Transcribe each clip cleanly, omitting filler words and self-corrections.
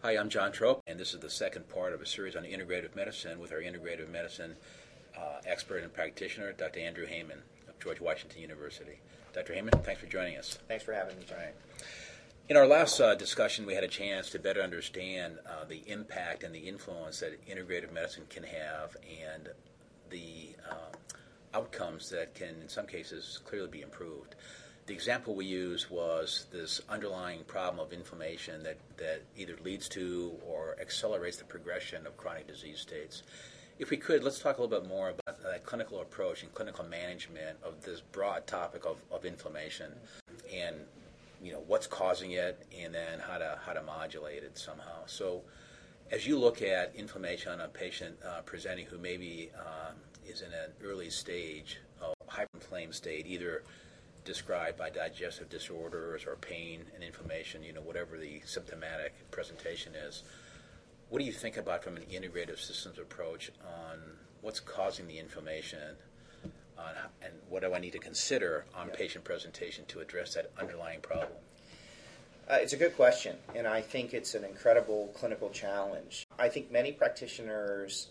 Hi, I'm John Trope, and this is the second part of a series on integrative medicine with our integrative medicine expert and practitioner, Dr. Andrew Heyman of George Washington University. Dr. Heyman, thanks for joining us. Thanks for having me, John. Right. In our last discussion, we had a chance to better understand the impact and the influence that integrative medicine can have and the outcomes that can, in some cases, clearly be improved. The example we used was this underlying problem of inflammation that either leads to or accelerates the progression of chronic disease states. If we could, let's talk a little bit more about that clinical approach and clinical management of this broad topic of inflammation and what's causing it and then how to modulate it somehow. So as you look at inflammation on a patient presenting who maybe is in an early stage of hyperinflamed state, either described by digestive disorders or pain and inflammation, whatever the symptomatic presentation is. What do you think about from an integrative systems approach on what's causing the inflammation and what do I need to consider on patient presentation to address that underlying problem? It's a good question, and I think it's an incredible clinical challenge. I think many practitioners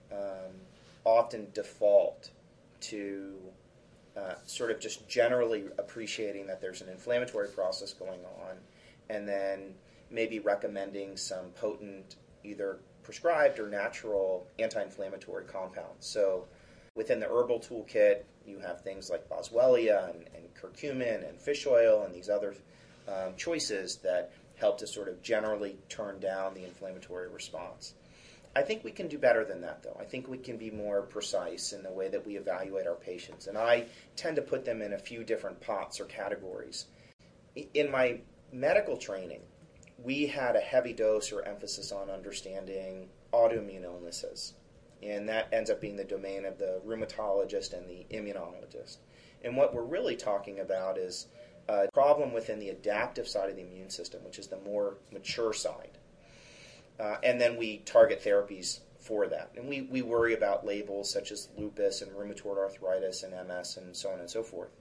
often default to sort of just generally appreciating that there's an inflammatory process going on and then maybe recommending some potent, either prescribed or natural anti-inflammatory compounds. So within the herbal toolkit, you have things like boswellia and curcumin and fish oil and these other choices that help to sort of generally turn down the inflammatory response. I think we can do better than that, though. I think we can be more precise in the way that we evaluate our patients. And I tend to put them in a few different pots or categories. In my medical training, we had a heavy dose or emphasis on understanding autoimmune illnesses. And that ends up being the domain of the rheumatologist and the immunologist. And what we're really talking about is a problem within the adaptive side of the immune system, which is the more mature side. And then we target therapies for that. And we worry about labels such as lupus and rheumatoid arthritis and MS and so on and so forth.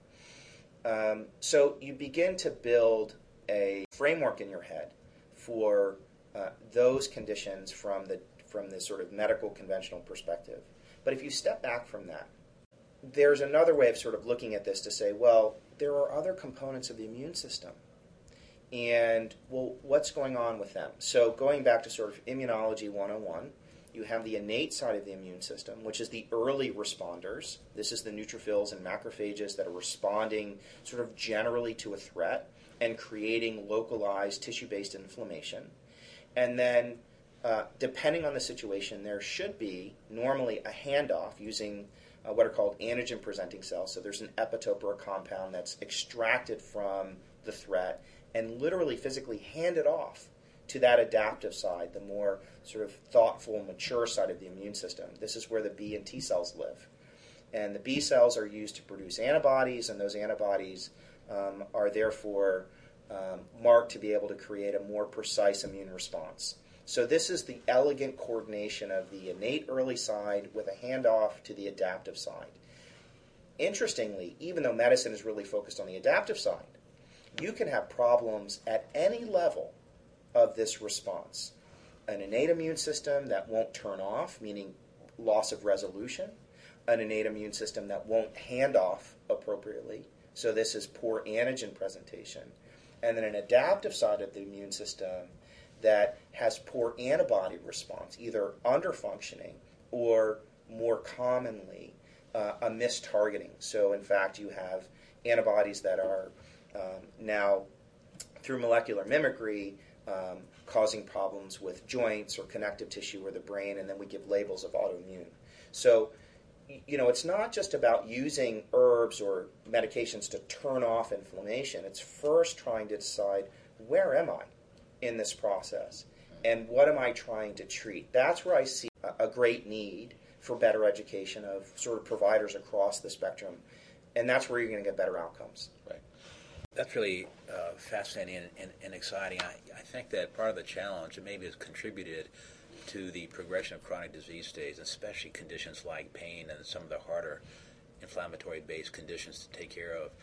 So you begin to build a framework in your head for those conditions from the sort of medical conventional perspective. But if you step back from that, there's another way of sort of looking at this to say, well, there are other components of the immune system. And, well, what's going on with them? So going back to sort of immunology 101, you have the innate side of the immune system, which is the early responders. This is the neutrophils and macrophages that are responding sort of generally to a threat and creating localized tissue-based inflammation. And then, depending on the situation, there should be normally a handoff using what are called antigen-presenting cells. So there's an epitope or a compound that's extracted from the threat and literally physically handed off to that adaptive side, the more sort of thoughtful, mature side of the immune system. This is where the B and T cells live. And the B cells are used to produce antibodies, and those antibodies are therefore marked to be able to create a more precise immune response. So this is the elegant coordination of the innate early side with a handoff to the adaptive side. Interestingly, even though medicine is really focused on the adaptive side, you can have problems at any level of this response. An innate immune system that won't turn off, meaning loss of resolution. An innate immune system that won't hand off appropriately. So this is poor antigen presentation. And then an adaptive side of the immune system that has poor antibody response, either underfunctioning or more commonly a mistargeting. So in fact, you have antibodies that are now, through molecular mimicry, causing problems with joints or connective tissue or the brain, and then we give labels of autoimmune. So, it's not just about using herbs or medications to turn off inflammation. It's first trying to decide, where am I in this process? And what am I trying to treat? That's where I see a great need for better education of sort of providers across the spectrum. And that's where you're going to get better outcomes. Right. That's really fascinating and exciting. I think that part of the challenge that maybe has contributed to the progression of chronic disease states, especially conditions like pain and some of the harder inflammatory-based conditions to take care of.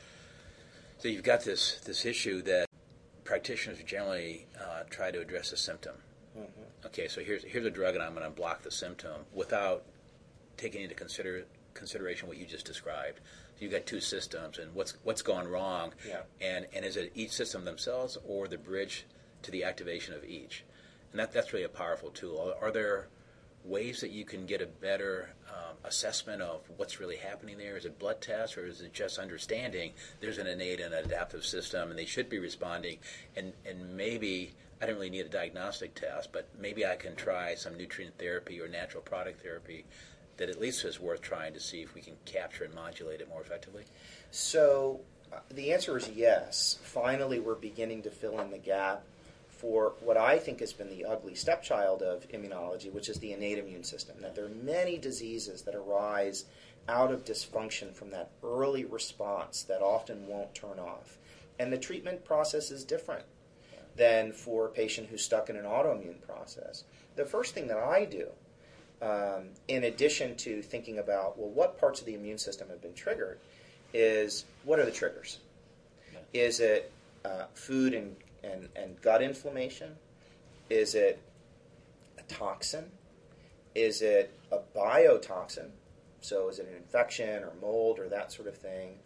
So you've got this issue that practitioners generally try to address the symptom. okay, so here's a drug, and I'm going to block the symptom without taking into consideration what you just described. So you've got two systems, and what's gone wrong, Yeah. and is it each system themselves or the bridge to the activation of each? And that's really a powerful tool. Are there ways that you can get a better assessment of what's really happening there? Is it blood tests, or is it just understanding there's an innate and an adaptive system, and they should be responding, and maybe I don't really need a diagnostic test, but maybe I can try some nutrient therapy or natural product therapy that at least is worth trying to see if we can capture and modulate it more effectively? So the answer is yes. Finally, we're beginning to fill in the gap for what I think has been the ugly stepchild of immunology, which is the innate immune system. That there are many diseases that arise out of dysfunction from that early response that often won't turn off. And the treatment process is different than for a patient who's stuck in an autoimmune process. The first thing that I do, in addition to thinking about, well, what parts of the immune system have been triggered, is what are the triggers? Yeah. Is it food and gut inflammation? Is it a toxin? Is it a biotoxin? So is it an infection or mold or that sort of thing?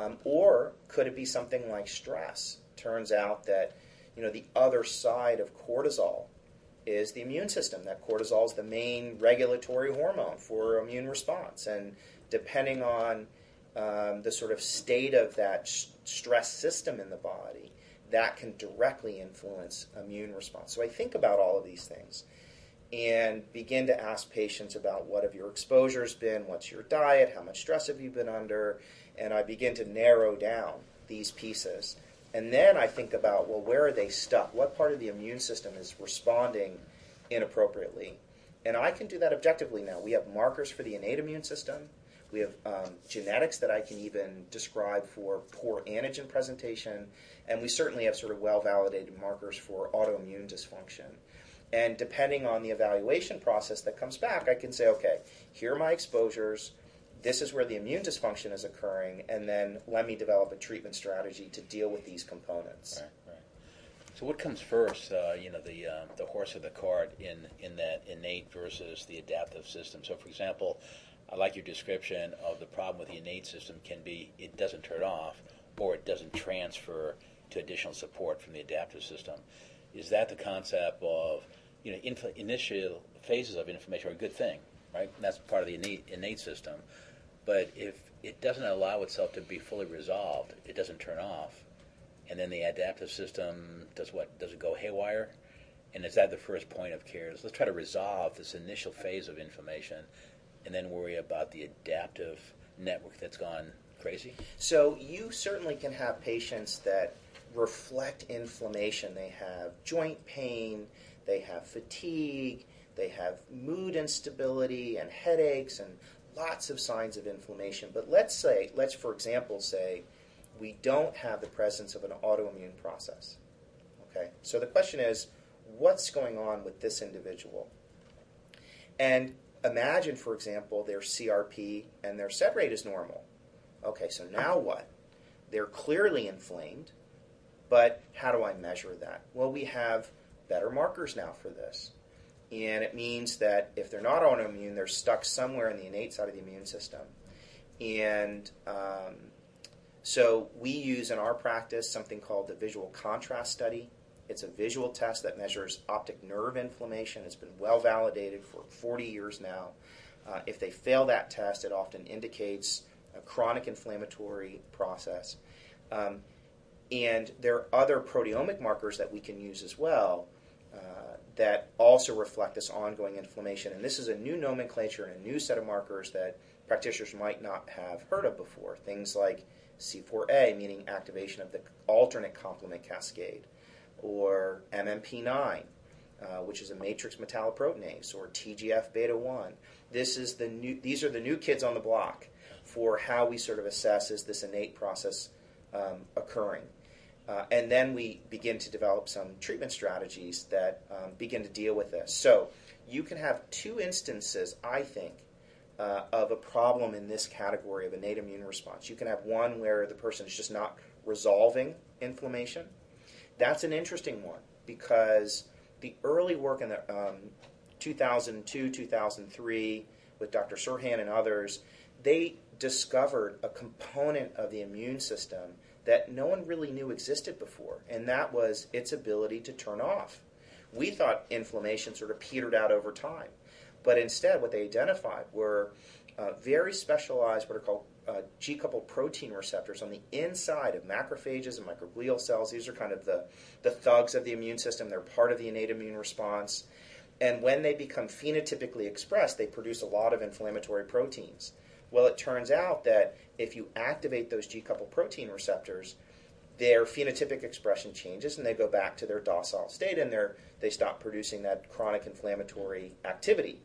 Or could it be something like stress? Turns out that the other side of cortisol is the immune system. That cortisol is the main regulatory hormone for immune response. And depending on the sort of state of that stress system in the body, that can directly influence immune response. So I think about all of these things and begin to ask patients about what have your exposures been, what's your diet, how much stress have you been under, and I begin to narrow down these pieces. And then I think about, well, where are they stuck? What part of the immune system is responding inappropriately? And I can do that objectively now. We have markers for the innate immune system. We have genetics that I can even describe for poor antigen presentation. And we certainly have sort of well-validated markers for autoimmune dysfunction. And depending on the evaluation process that comes back, I can say, okay, here are my exposures. This is where the immune dysfunction is occurring, and then let me develop a treatment strategy to deal with these components. Right. So what comes first, the horse or the cart in that innate versus the adaptive system? So, for example, I like your description of the problem with the innate system can be it doesn't turn off or it doesn't transfer to additional support from the adaptive system. Is that the concept of, initial phases of inflammation are a good thing, right? And that's part of the innate system. But if it doesn't allow itself to be fully resolved, it doesn't turn off, and then the adaptive system does what? Does it go haywire? And is that the first point of care? Let's try to resolve this initial phase of inflammation and then worry about the adaptive network that's gone crazy? So you certainly can have patients that reflect inflammation. They have joint pain, they have fatigue, they have mood instability and headaches and lots of signs of inflammation. But let's for example say we don't have the presence of an autoimmune process. Okay, so the question is, what's going on with this individual? And imagine, for example, their CRP and their SET rate is normal. Okay, so now what? They're clearly inflamed, but how do I measure that? Well, we have better markers now for this. And it means that if they're not autoimmune, they're stuck somewhere in the innate side of the immune system. And so we use in our practice something called the visual contrast study. It's a visual test that measures optic nerve inflammation. It's been well validated for 40 years now. If they fail that test, it often indicates a chronic inflammatory process. And there are other proteomic markers that we can use as well that also reflect this ongoing inflammation. And this is a new nomenclature and a new set of markers that practitioners might not have heard of before. Things like C4A, meaning activation of the alternate complement cascade, or MMP9, which is a matrix metalloproteinase, or TGF-beta1. These are the new kids on the block for how we sort of assess is this innate process occurring. And then we begin to develop some treatment strategies that begin to deal with this. So you can have two instances, I think, of a problem in this category of innate immune response. You can have one where the person is just not resolving inflammation. That's an interesting one because the early work in the 2002, 2003 with Dr. Sirhan and others, they discovered a component of the immune system that no one really knew existed before, and that was its ability to turn off. We thought inflammation sort of petered out over time, but instead what they identified were very specialized, what are called G-coupled protein receptors on the inside of macrophages and microglial cells. These are kind of the thugs of the immune system. They're part of the innate immune response. And when they become phenotypically expressed, they produce a lot of inflammatory proteins. Well, it turns out that if you activate those G-coupled protein receptors, their phenotypic expression changes and they go back to their docile state, and they stop producing that chronic inflammatory activity.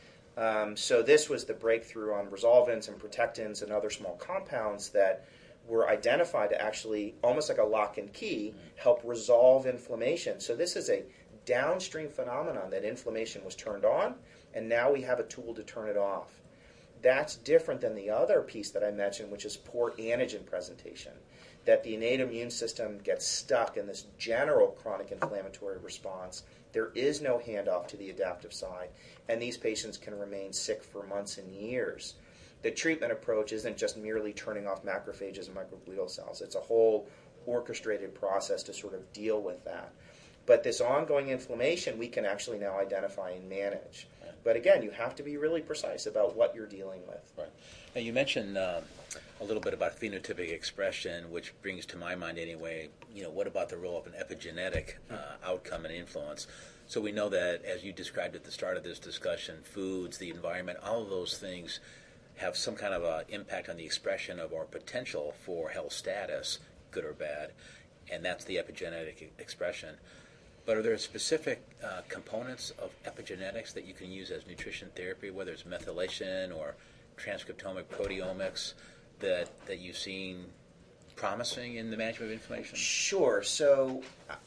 So this was the breakthrough on resolvins and protectins and other small compounds that were identified to actually, almost like a lock and key, help resolve inflammation. So this is a downstream phenomenon that inflammation was turned on, and now we have a tool to turn it off. That's different than the other piece that I mentioned, which is poor antigen presentation, that the innate immune system gets stuck in this general chronic inflammatory response. There is no handoff to the adaptive side, and these patients can remain sick for months and years. The treatment approach isn't just merely turning off macrophages and microglial cells. It's a whole orchestrated process to sort of deal with that. But this ongoing inflammation we can actually now identify and manage. But again, you have to be really precise about what you're dealing with. Right. Now you mentioned a little bit about phenotypic expression, which brings to my mind anyway, what about the role of an epigenetic outcome and influence? So we know that, as you described at the start of this discussion, foods, the environment, all of those things have some kind of impact on the expression of our potential for health status, good or bad, and that's the epigenetic expression. But are there specific components of epigenetics that you can use as nutrition therapy, whether it's methylation or transcriptomic proteomics, that you've seen promising in the management of inflammation? Sure. So,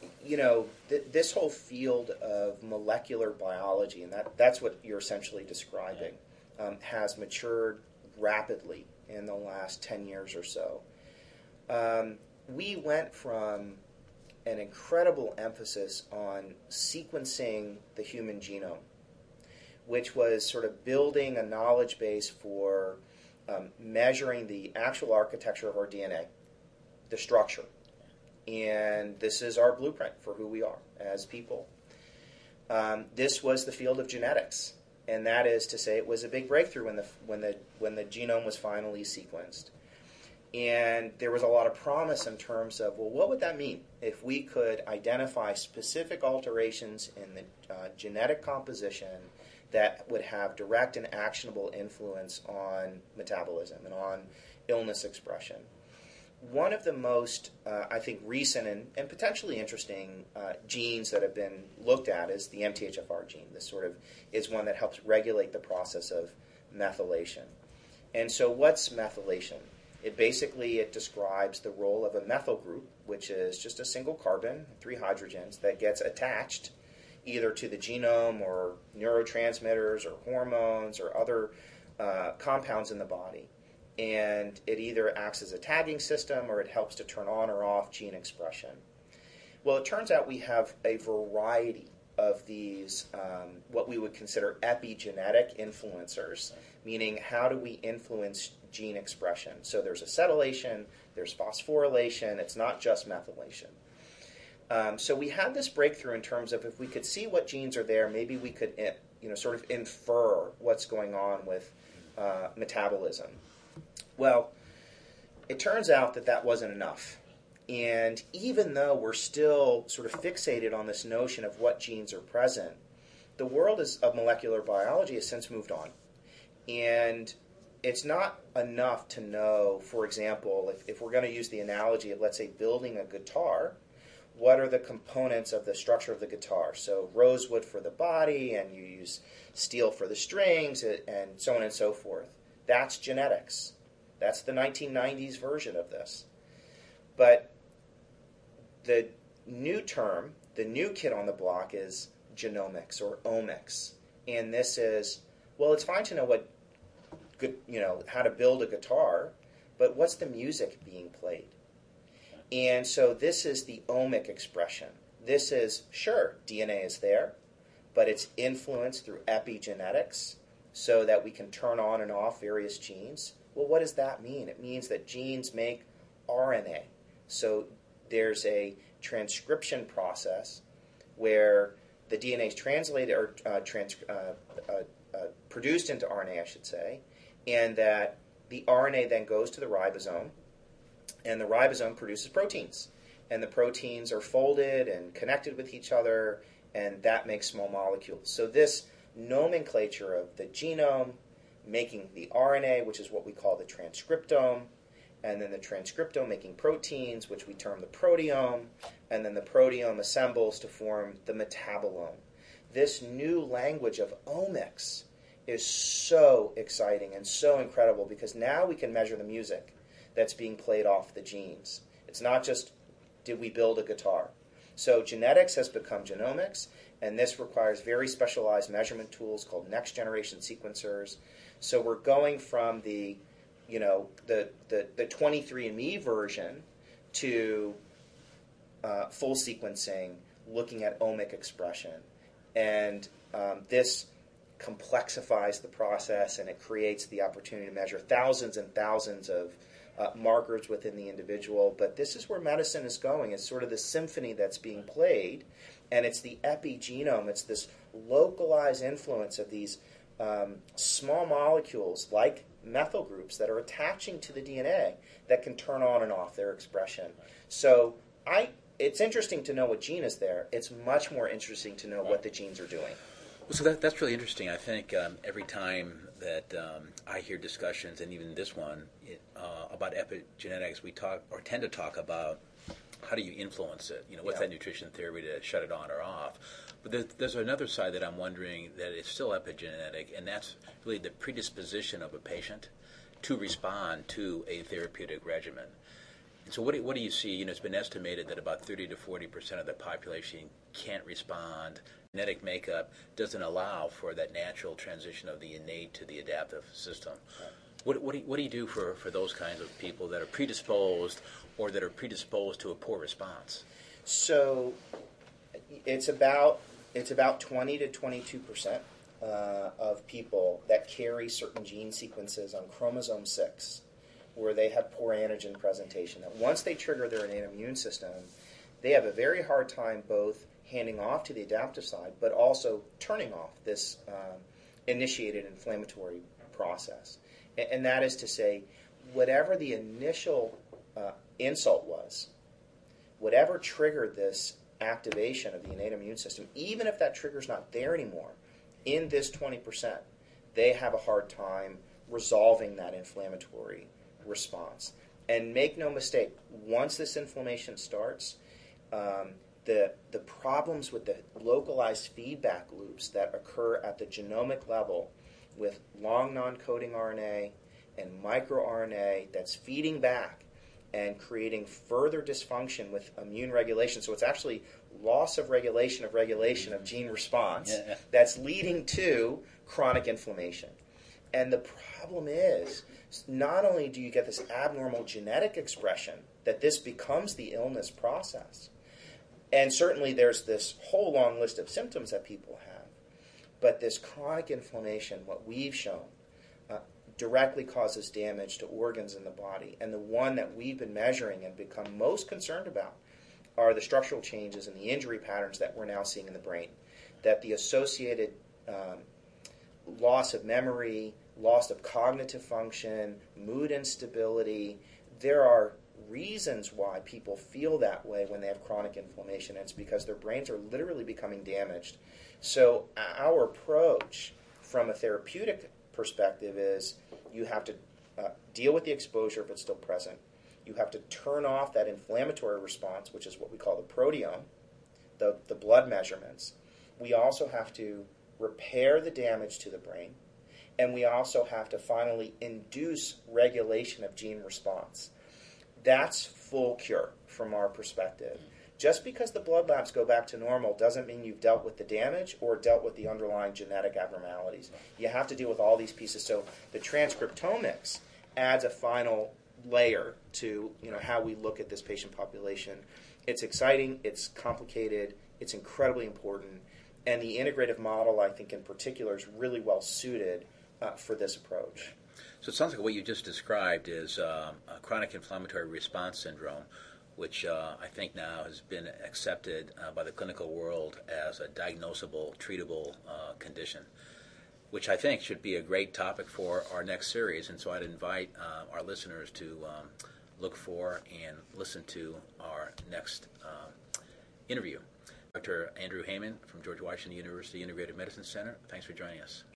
this whole field of molecular biology, and that's what you're essentially describing, has matured rapidly in the last 10 years or so. We went from an incredible emphasis on sequencing the human genome, which was sort of building a knowledge base for measuring the actual architecture of our DNA, the structure. And this is our blueprint for who we are as people. This was the field of genetics, and that is to say it was a big breakthrough when the genome was finally sequenced. And there was a lot of promise in terms of, well, what would that mean if we could identify specific alterations in the genetic composition that would have direct and actionable influence on metabolism and on illness expression. One of the most, I think, recent and potentially interesting genes that have been looked at is the MTHFR gene. This sort of is one that helps regulate the process of methylation. And so what's methylation? It describes the role of a methyl group, which is just a single carbon, 3 hydrogens, that gets attached either to the genome or neurotransmitters or hormones or other compounds in the body. And it either acts as a tagging system or it helps to turn on or off gene expression. Well, it turns out we have a variety of these, what we would consider epigenetic influencers, meaning how do we influence gene expression. So there's acetylation, there's phosphorylation, it's not just methylation. So we had this breakthrough in terms of if we could see what genes are there, maybe we could sort of infer what's going on with metabolism. Well, it turns out that wasn't enough. And even though we're still sort of fixated on this notion of what genes are present, the world of molecular biology has since moved on. And it's not enough to know, for example, if we're going to use the analogy of, let's say, building a guitar, what are the components of the structure of the guitar? So rosewood for the body, and you use steel for the strings, and so on and so forth. That's genetics. That's the 1990s version of this. But the new term, the new kid on the block is genomics or omics. And this is, well, it's fine to know how to build a guitar, but what's the music being played? And so this is the omic expression. this is, sure, DNA is there, but it's influenced through epigenetics so that we can turn on and off various genes. Well, what does that mean? It means that genes make RNA. So there's a transcription process where the DNA is translated or produced into RNA, I should say, and that the RNA then goes to the ribosome, and the ribosome produces proteins. And the proteins are folded and connected with each other, and that makes small molecules. So this nomenclature of the genome making the RNA, which is what we call the transcriptome, and then the transcriptome making proteins, which we term the proteome, and then the proteome assembles to form the metabolome. This new language of omics is so exciting and so incredible because now we can measure the music that's being played off the genes. It's not just, did we build a guitar? So genetics has become genomics, and this requires very specialized measurement tools called next-generation sequencers. So we're going from the 23andMe version to full sequencing, looking at omic expression. And this complexifies the process, and it creates the opportunity to measure thousands and thousands of markers within the individual. But this is where medicine is going. It's sort of the symphony that's being played, and it's the epigenome. It's this localized influence of these small molecules like methyl groups that are attaching to the DNA that can turn on and off their expression. So it's interesting to know what gene is there. It's much more interesting to know what the genes are doing. So that's really interesting. I think every time that I hear discussions, and even this one, about epigenetics, we talk or tend to talk about how do you influence it? What's that nutrition theory to shut it on or off? But there's another side that I'm wondering that is still epigenetic, and that's really the predisposition of a patient to respond to a therapeutic regimen. And so what do you see? It's been estimated that about 30 to 40% of the population can't respond. Genetic makeup doesn't allow for that natural transition of the innate to the adaptive system. Right. What do you do for those kinds of people that are predisposed or that are predisposed to a poor response? So it's about 20 to 22% of people that carry certain gene sequences on chromosome 6 where they have poor antigen presentation. That once they trigger their innate immune system, they have a very hard time both handing off to the adaptive side, but also turning off this initiated inflammatory process. And that is to say, whatever the initial insult was, whatever triggered this activation of the innate immune system, even if that trigger's not there anymore, in this 20%, they have a hard time resolving that inflammatory response. And make no mistake, once this inflammation starts, the problems with the localized feedback loops that occur at the genomic level with long non-coding RNA and microRNA that's feeding back and creating further dysfunction with immune regulation. So it's actually loss of regulation of gene response that's leading to chronic inflammation. And the problem is, not only do you get this abnormal genetic expression, that this becomes the illness process, and certainly there's this whole long list of symptoms that people have, but this chronic inflammation, what we've shown, directly causes damage to organs in the body. And the one that we've been measuring and become most concerned about are the structural changes and the injury patterns that we're now seeing in the brain, that the associated loss of memory, loss of cognitive function, mood instability. There are reasons why people feel that way when they have chronic inflammation, and it's because their brains are literally becoming damaged. So our approach from a therapeutic perspective is you have to deal with the exposure if it's still present. You have to turn off that inflammatory response, which is what we call the proteome, the blood measurements. We also have to repair the damage to the brain, and we also have to finally induce regulation of gene response. That's full cure from our perspective. Just because the blood labs go back to normal doesn't mean you've dealt with the damage or dealt with the underlying genetic abnormalities. You have to deal with all these pieces. So the transcriptomics adds a final layer to how we look at this patient population. It's exciting, it's complicated, it's incredibly important, and the integrative model, I think in particular, is really well suited for this approach. So it sounds like what you just described is a chronic inflammatory response syndrome, which I think now has been accepted by the clinical world as a diagnosable, treatable condition, which I think should be a great topic for our next series. And so I'd invite our listeners to look for and listen to our next interview. Dr. Andrew Heyman from George Washington University Integrative Medicine Center, thanks for joining us.